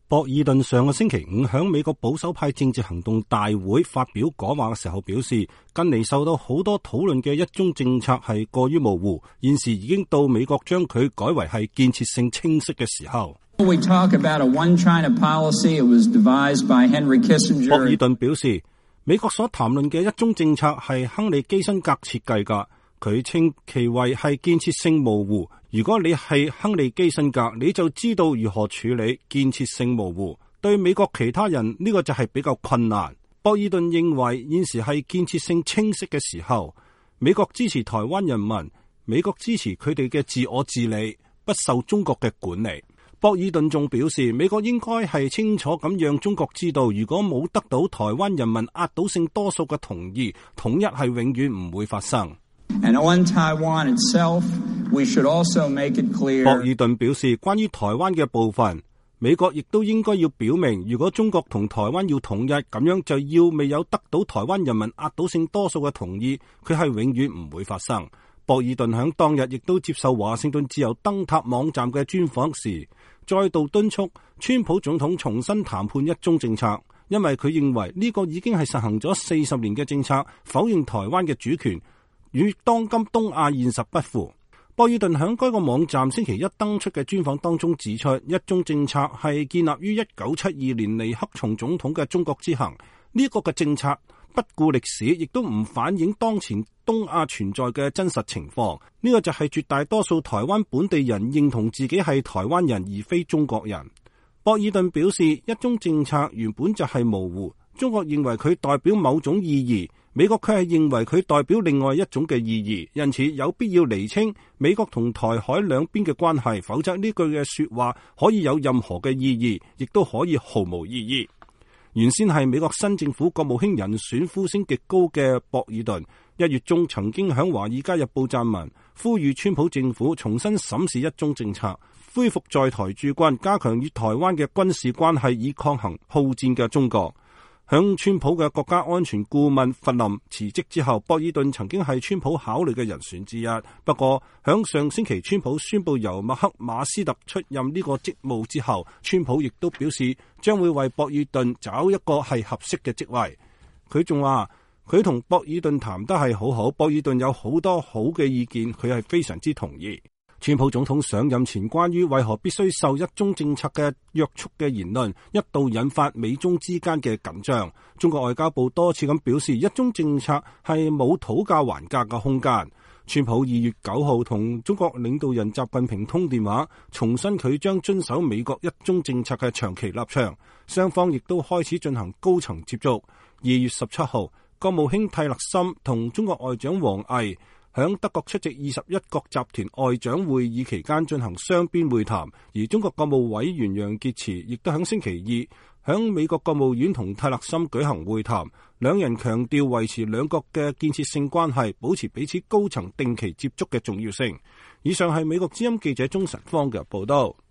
博爾頓上個星期五響美國保守派政治行動大會發表講話嘅時候表示，近嚟受到好多討論嘅一中政策係過於模糊，現時已經到美國將佢改為係建設性清晰嘅時候。博爾頓表示，美國所談論嘅一中政策係亨利基辛格設計㗎，佢稱其為係建設性模糊。如果你係亨利基辛格，你就知道如何處理建設性模糊。對美國其他人呢個就係比較困難。博爾頓認為現時係建設性清晰嘅時候，美國支持台灣人民，美國支持佢哋嘅自我治理，不受中國嘅管理。博爾頓仲表示，美國應該係清楚咁讓中國知道，如果冇得到台灣人民壓倒性多數嘅同意，統一係永遠唔會發生。 And on Taiwan itself, we should also make it clear. 博爾頓表示，關於台灣嘅部分，美國亦都應該要表明，如果中國同台灣要統一，咁樣就要未有得到台灣人民壓倒性多數嘅同意，佢係永遠唔會發生。博爾頓響當日亦都接受華盛頓自由燈塔網站嘅專訪時，再度敦促川普總統重新談判一中政策，因為佢認為呢個已經係實行咗40年嘅政策，否認台灣嘅主權與當今東亞現實不符。博爾頓喺該個網站星期一登出嘅專訪當中指出，一中政策係建立於1972年尼克松總統嘅中國之行，呢個嘅政策不顧歷史，亦都唔反映當前東亞存在嘅真實情況。呢個就係絕大多數台灣本地人認同自己係台灣人而非中國人。博爾頓表示，一中政策原本就係模糊，中國認為佢代表某種意義，美國卻係認為佢代表另外一種嘅意義，因此有必要釐清美國同台海兩邊嘅關係，否則呢句嘅說話可以有任何嘅意義，亦都可以毫無意義。原先係美國新政府國務卿人選呼聲極高嘅博爾頓，1月中曾經響華爾街日報撰文，呼籲川普政府重新審視一中政策，恢復在台駐軍，加強與台灣嘅軍事關係，以抗衡好戰嘅中國。響川普嘅國家安全顧問弗林辭職之後，博爾頓曾經係川普考慮嘅人選之一。不過響上星期川普宣布由麥克馬斯特出任呢個職務之後，川普亦都表示將會為博爾頓找一個係合適嘅職位。佢仲話佢同博爾頓談得係好好，博爾頓有好多好嘅意見，佢係非常之同意。川普總統上任前關於為何必須受一中政策嘅約束嘅言論，一度引發美中之間嘅緊張。中國外交部多次咁表示，一中政策係冇討價還價嘅空間。川普2月9號同中國領導人習近平通電話，重申佢將遵守美國一中政策嘅長期立場，雙方亦都開始進行高層接觸。2月17號，國務卿蒂勒森同中國外長王毅響德國出席21國集團外長會議期間進行雙邊會談，而中國國務委員楊潔篪亦都響星期二響美國國務院同蒂勒森舉行會談，兩人強調維持兩國嘅建設性關係，保持彼此高層定期接觸嘅重要性。以上係美國之音記者鍾晨芳嘅報道。